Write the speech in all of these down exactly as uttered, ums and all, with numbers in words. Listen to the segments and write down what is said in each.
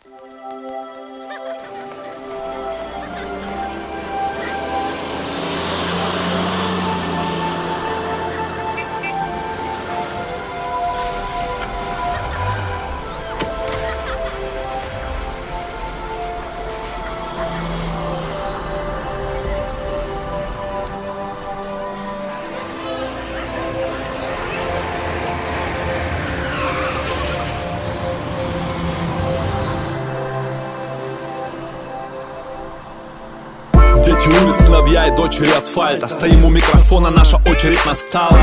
Дети улиц, сыновья и дочери асфальта. Стоим у микрофона, наша очередь настала.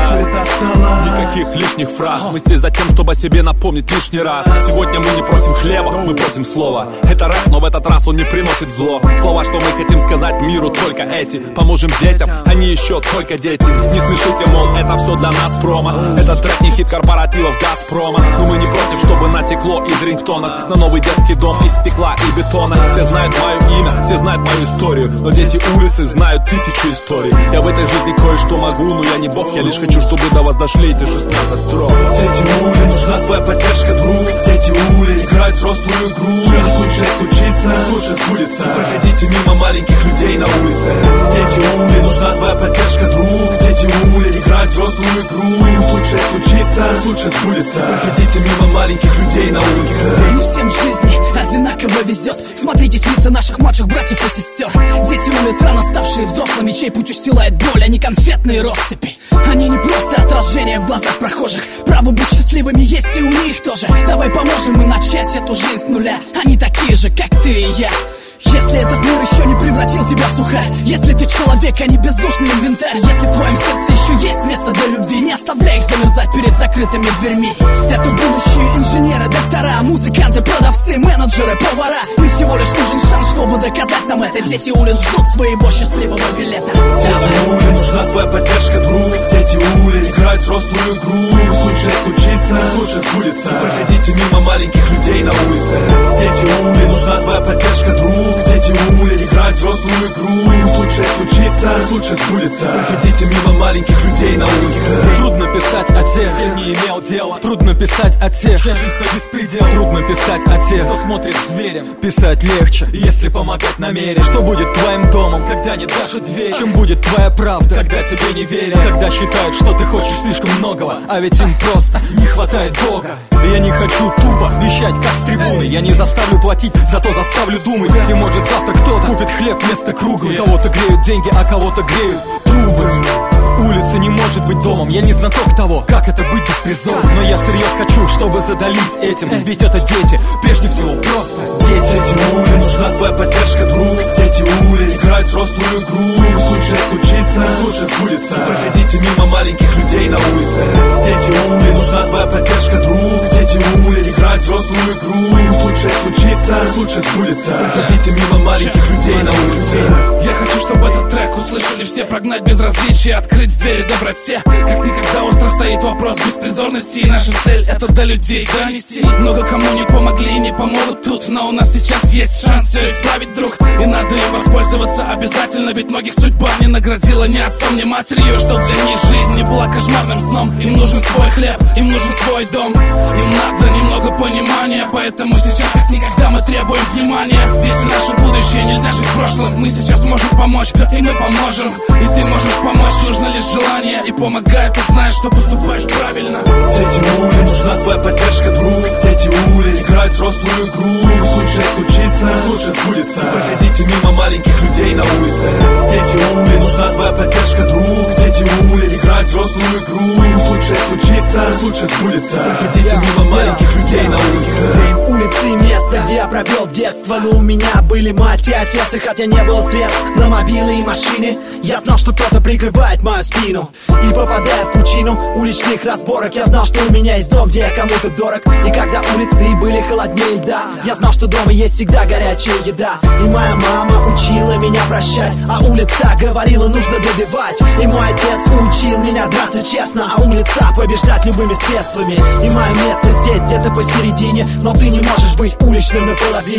Никаких лишних фраз. Мы здесь за тем, чтобы о себе напомнить лишний раз. Сегодня мы не просим хлеба, мы просим слова. Это рэп, но в этот раз он не приносит зло. Слова, что мы хотим сказать миру, только эти. Поможем детям, они еще только дети. Не смешите, мол, это все для нас промо. Этот трек не хит корпоративов Газпрома. Но мы не против, чтобы натекло из рингтона на новый детский дом из стекла и бетона. Все знают мое имя, все знают мою историю, но дети улицы знают тысячу историй. Я в этой жизни кое-что могу, но я не бог. Я лишь хочу, чтобы до вас дошли эти шестнадцать строк. Дети улиц, нужна твоя поддержка, друг. Дети улиц играют взрослую игру. Раз лучше случится, раз лучше сбудется. Проходите мимо маленьких людей на улице. Дети улиц, нужна твоя поддержка, друг. Дети улиц играют взрослую игру. Раз лучше случится, раз лучше сбудется. Проходите мимо маленьких людей на улице. Не всем в жизни одинаково везет. Смотритесь лица наших младших братьев и сестер. Дети улиц, рано ставшие взрослыми, чей путь устилает боль, а не конфетные россыпи. Они не просто отражение в глазах прохожих. Право быть счастливыми есть и у них тоже. Давай поможем им начать эту жизнь с нуля. Они такие же, как ты и я. Если этот мир еще не превратил тебя в сухарь, если ты человек, а не бездушный инвентарь, если в твоем сердце еще есть место для любви, не оставляй их замерзать перед закрытыми дверьми. Это будущие инженеры, доктора, музыканты, продавцы, менеджеры, повара. Им всего лишь нужен шанс, чтобы доказать нам это. Дети улиц ждут своего счастливого билета. Дети улиц, нужна твоя поддержка, друг. Дети улиц играют взрослую игру. Раз лучше случится, раз лучше сбудется. Проходите мимо маленьких людей на улице. Дети улиц, нужна твоя поддержка, друг. Дети улиц играют взрослую игру. Раз лучше случится, раз лучше сбудется. Проходите мимо маленьких людей на улице. Трудно писать о тех, с кем не имел дела. Трудно писать о тех, чья жизнь по беспределу. Трудно писать о тех, кто смотрит зверем. Писать легче, если помогать намерен. Что будет твоим домом, когда нет даже двери? Чем будет твоя правда, когда тебе не верят? Когда считают, что ты хочешь слишком многого, а ведь им просто не хватает Бога. Я не хочу тупо вещать, как с трибуны. Я не заставлю платить, зато заставлю думать. И может завтра кто-то купит хлеб вместо круга. Кого-то греют деньги, а кого-то греют трубы. Улица не может быть домом. Я не знаток того, как это быть беспризорным. Но я всерьез хочу, чтобы задались этим. Ведь это дети, прежде всего просто дети. Дети улиц, нужна твоя поддержка, друг. Дети улиц играют взрослую игру. Раз лучше случится, раз лучше сбудется. Проходите мимо маленьких людей на улице. Дети улиц, нужна твоя поддержка, друг. Дети улиц играют взрослую игру. Раз лучше случится, раз лучше сбудется. Проходите мимо маленьких людей на улице. Я хочу, чтобы этот трек услышали все. Прогнать безразличие, открыть двери доброте. Как никогда остро стоит вопрос беспризорности. И наша цель — это до людей донести. Много кому не помогли и не помогут тут, но у нас сейчас есть шанс все исправить, друг. И надо им воспользоваться обязательно. Ведь многих судьба не наградила ни отцом, ни матерью. Что для них жизнь не была кошмарным сном. Им нужен свой хлеб, им нужен свой дом. Им надо немного понимания. Поэтому сейчас как никогда мы требуем внимания. Дети — наше будущее, нельзя жить прошлым. Мы сейчас можем помочь, и мы поможем. И ты можешь помочь, нужно лишь желание. И помогай, ты знаешь, что поступаешь правильно. Дети улиц, нужна твоя поддержка, друг. Дети улиц играют взрослую игру. Раз лучше случится, раз лучше сбудется. Проходите мимо маленьких людей на улице. Дети улиц, нужна твоя поддержка, друг. Дети улиц играют взрослую игру. Раз лучше случится, раз лучше сбудется. Проходите мимо маленьких людей на улице. Улицы — место, где я провел детство. Но у меня были мать и отец. И хотя не было средств на мобилы и машины, я знал, что кто-то прикрывает мою спину. И попадая в пучину уличных разборок, я знал, что у меня есть дом, где я кому-то дорог. И когда улицы были холоднее льда, я знал, что дома есть всегда горячая еда. И моя мама учила меня прощать, а улица говорила, нужно добивать. И мой отец учил меня драться честно, а улица побеждать любыми средствами. И мое место здесь где-то посередине, но ты не можешь быть уличным наполовину.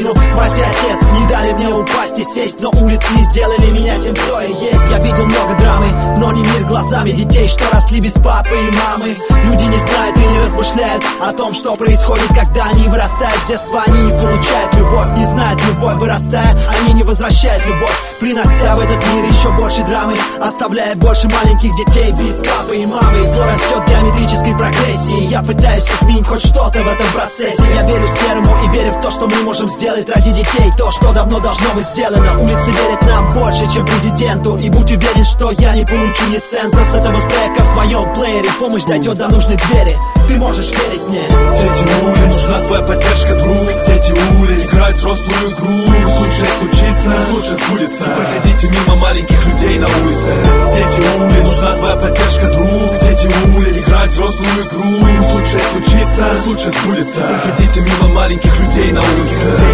спину. Мать и отец не дали мне упасть и сесть, но улицы сделали меня тем, кто я есть. Я видел много драмы, но не мир глазами детей, что росли без папы и мамы. Люди не знают и не размышляют о том, что происходит, когда они вырастают. С детства они не получают любовь, не знают любовь. Вырастая, они не возвращают любовь, принося в этот мир еще больше драмы, оставляя больше маленьких детей без папы и мамы. И зло растет в геометрической прогрессии. Я пытаюсь изменить хоть что-то в этом процессе. Я верю серому и верю в то, что мы можем сделать ради детей то, что давно должно быть сделано. Улицы верят нам больше, чем президенту. И будь уверен, что я не получу ни цента с этого трека в твоем плеере. Помощь дойдет до нужной двери, ты можешь верить мне. Дети улиц, нужна твоя поддержка, друг. Дети улиц играют взрослую игру. Пусть лучше случится, пусть лучше сбудется. Проходите мимо маленьких людей на улице. Дети улиц, нужна твоя поддержка, друг. Дети улиц играют взрослую игру. Пусть лучше случится, пусть лучше сбудется. Проходите мимо маленьких людей на улице.